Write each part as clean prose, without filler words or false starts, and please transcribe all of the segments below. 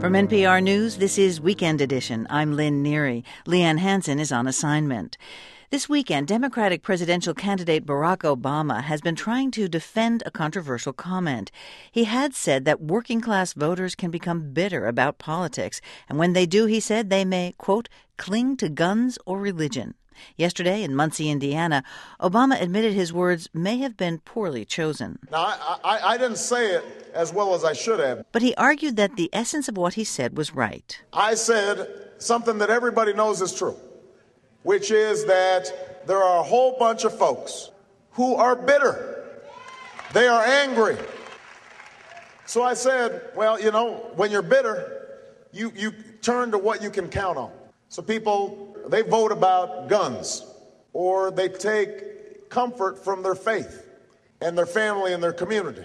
From NPR News, this is Weekend Edition. I'm Lynn Neary. Leanne Hansen is on assignment. This weekend, Democratic presidential candidate Barack Obama has been trying to defend a controversial comment. He had said that working-class voters can become bitter about politics, and when they do, he said, they may, quote, cling to guns or religion. Yesterday in Muncie, Indiana, Obama admitted his words may have been poorly chosen. Now, I didn't say it as well as I should have. But he argued that the essence of what he said was right. I said something that everybody knows is true, which is that there are a whole bunch of folks who are bitter. They are angry. So I said, well, you know, when you're bitter, you turn to what you can count on. So people, they vote about guns, or they take comfort from their faith and their family and their community.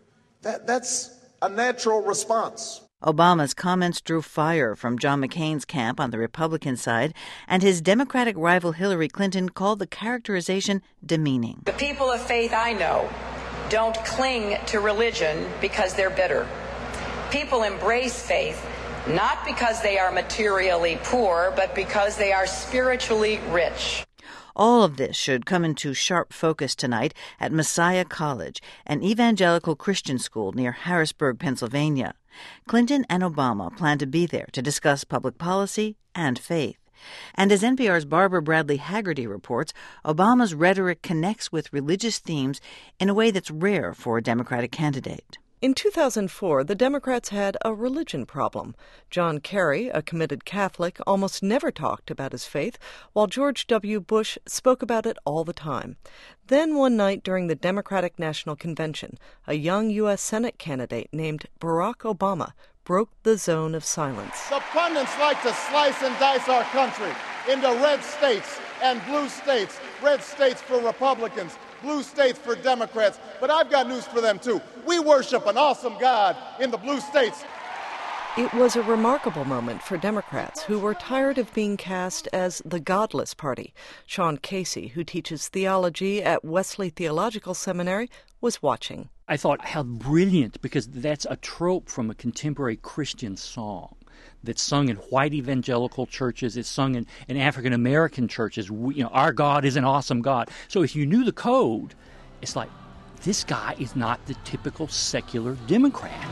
That's a natural response. Obama's comments drew fire from John McCain's camp on the Republican side, and his Democratic rival Hillary Clinton called the characterization demeaning. The people of faith I know don't cling to religion because they're bitter. People embrace faith not because they are materially poor, but because they are spiritually rich. All of this should come into sharp focus tonight at Messiah College, an evangelical Christian school near Harrisburg, Pennsylvania. Clinton and Obama plan to be there to discuss public policy and faith. And as NPR's Barbara Bradley Haggerty reports, Obama's rhetoric connects with religious themes in a way that's rare for a Democratic candidate. In 2004, the Democrats had a religion problem. John Kerry, a committed Catholic, almost never talked about his faith, while George W. Bush spoke about it all the time. Then one night during the Democratic National Convention, a young U.S. Senate candidate named Barack Obama broke the zone of silence. The pundits like to slice and dice our country into red states and blue states, red states for Republicans, blue states for Democrats, but I've got news for them, too. We worship an awesome God in the blue states. It was a remarkable moment for Democrats who were tired of being cast as the godless party. Sean Casey, who teaches theology at Wesley Theological Seminary, was watching. I thought, how brilliant, because that's a trope from a contemporary Christian song that's sung in white evangelical churches. It's sung in African-American churches. Our God is an awesome God. So if you knew the code, it's like, this guy is not the typical secular Democrat.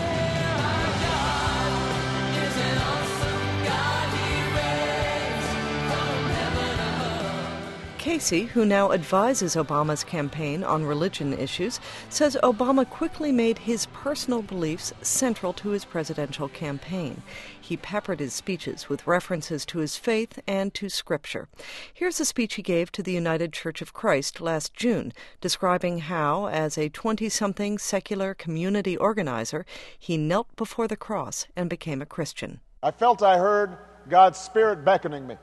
Casey, who now advises Obama's campaign on religion issues, says Obama quickly made his personal beliefs central to his presidential campaign. He peppered his speeches with references to his faith and to Scripture. Here's a speech he gave to the United Church of Christ last June, describing how, as a 20-something secular community organizer, he knelt before the cross and became a Christian. I felt I heard God's Spirit beckoning me.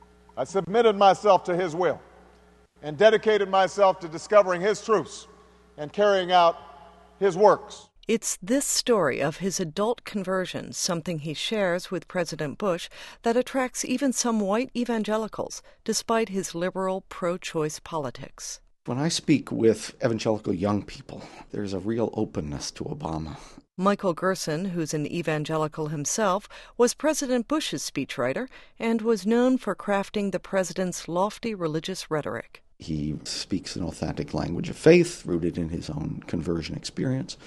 I submitted myself to His will and dedicated myself to discovering His truths and carrying out His works. It's this story of his adult conversion, something he shares with President Bush, that attracts even some white evangelicals, despite his liberal, pro-choice politics. When I speak with evangelical young people, there's a real openness to Obama. Michael Gerson, who's an evangelical himself, was President Bush's speechwriter and was known for crafting the president's lofty religious rhetoric. He speaks an authentic language of faith, rooted in his own conversion experience.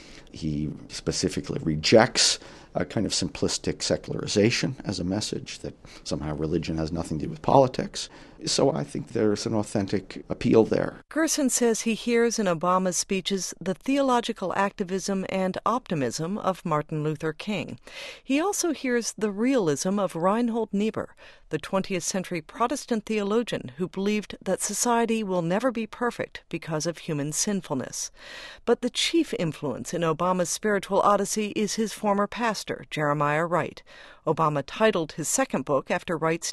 He specifically rejects a kind of simplistic secularization as a message that somehow religion has nothing to do with politics. So I think there's an authentic appeal there. Gerson says he hears in Obama's speeches the theological activism and optimism of Martin Luther King. He also hears the realism of Reinhold Niebuhr, the 20th century Protestant theologian who believed that society will never be perfect because of human sinfulness. But the chief influence in Obama's spiritual odyssey is his former pastor, Jeremiah Wright. Obama titled his second book after Wright's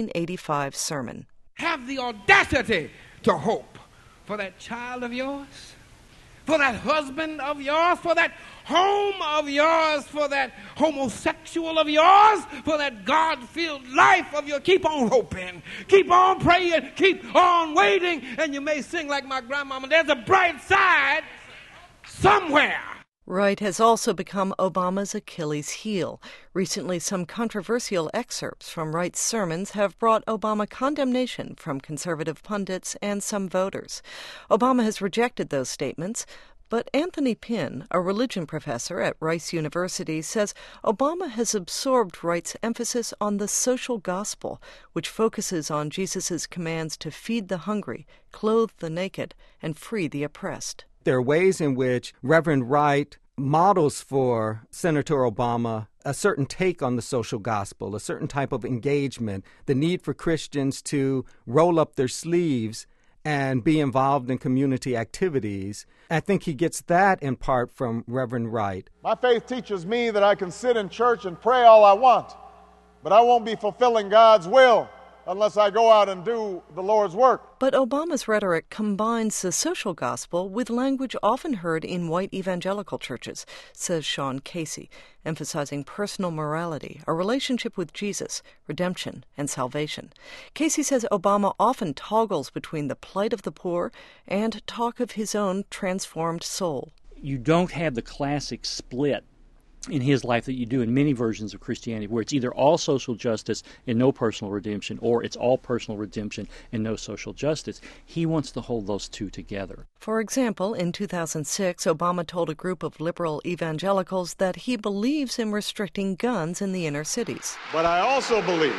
1985 sermon. Have the audacity to hope for that child of yours, for that husband of yours, for that home of yours, for that homosexual of yours, for that God-filled life of yours. Keep on hoping, keep on praying, keep on waiting, and you may sing like my grandmama, there's a bright side somewhere. Right has also become Obama's Achilles heel. Recently, some controversial excerpts from Wright's sermons have brought Obama condemnation from conservative pundits and some voters. Obama has rejected those statements, but Anthony Pinn, a religion professor at Rice University, says Obama has absorbed Wright's emphasis on the social gospel, which focuses on Jesus' commands to feed the hungry, clothe the naked, and free the oppressed. There are ways in which Reverend Wright models for Senator Obama a certain take on the social gospel, a certain type of engagement, the need for Christians to roll up their sleeves and be involved in community activities. I think he gets that in part from Reverend Wright. My faith teaches me that I can sit in church and pray all I want, but I won't be fulfilling God's will unless I go out and do the Lord's work. But Obama's rhetoric combines the social gospel with language often heard in white evangelical churches, says Sean Casey, emphasizing personal morality, a relationship with Jesus, redemption, and salvation. Casey says Obama often toggles between the plight of the poor and talk of his own transformed soul. You don't have the classic split in his life that you do in many versions of Christianity, where it's either all social justice and no personal redemption, or it's all personal redemption and no social justice. He wants to hold those two together. For example, in 2006, Obama told a group of liberal evangelicals that he believes in restricting guns in the inner cities. But I also believe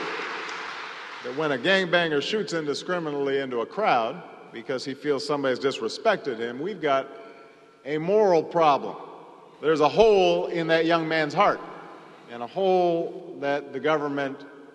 that when a gangbanger shoots indiscriminately into a crowd because he feels somebody's disrespected him, we've got a moral problem. There's a hole in that young man's heart, and a hole that the government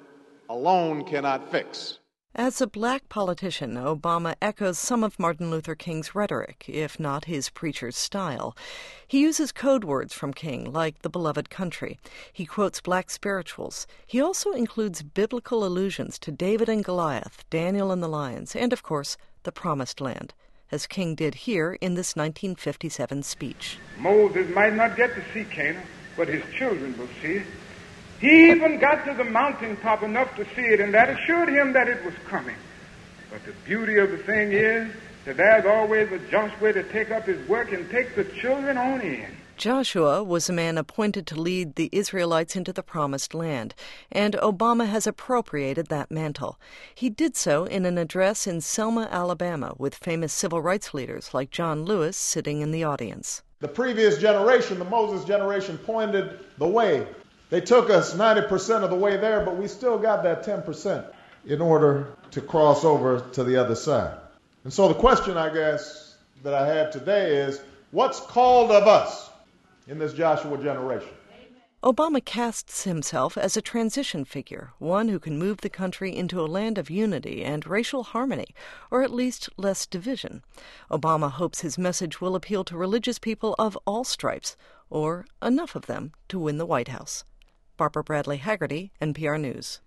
alone cannot fix. As a black politician, Obama echoes some of Martin Luther King's rhetoric, if not his preacher's style. He uses code words from King, like the beloved country. He quotes black spirituals. He also includes biblical allusions to David and Goliath, Daniel and the lions, and, of course, the Promised Land, as King did here in this 1957 speech. Moses might not get to see Canaan, but his children will see it. He even got to the mountaintop enough to see it, and that assured him that it was coming. But the beauty of the thing is that there's always a Joshua to take up his work and take the children on in. Joshua was a man appointed to lead the Israelites into the Promised Land, and Obama has appropriated that mantle. He did so in an address in Selma, Alabama, with famous civil rights leaders like John Lewis sitting in the audience. The previous generation, the Moses generation, pointed the way. They took us 90% of the way there, but we still got that 10% in order to cross over to the other side. And so the question, I guess, that I have today is, what's called of us in this Joshua generation? Obama casts himself as a transition figure, one who can move the country into a land of unity and racial harmony, or at least less division. Obama hopes his message will appeal to religious people of all stripes, or enough of them to win the White House. Barbara Bradley Haggerty, NPR News.